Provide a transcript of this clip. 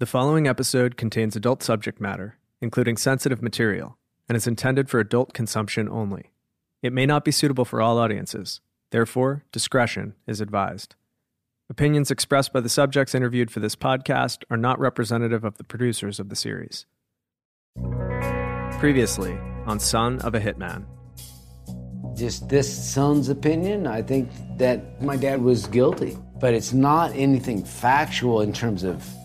The following episode contains adult subject matter, including sensitive material, and is intended for adult consumption only. It may not be suitable for all audiences. Therefore, discretion is advised. Opinions expressed by the subjects interviewed for this podcast are not representative of the producers of the series. Previously on Son of a Hitman. Just this son's opinion, I think that my dad was guilty. But it's not anything factual in terms of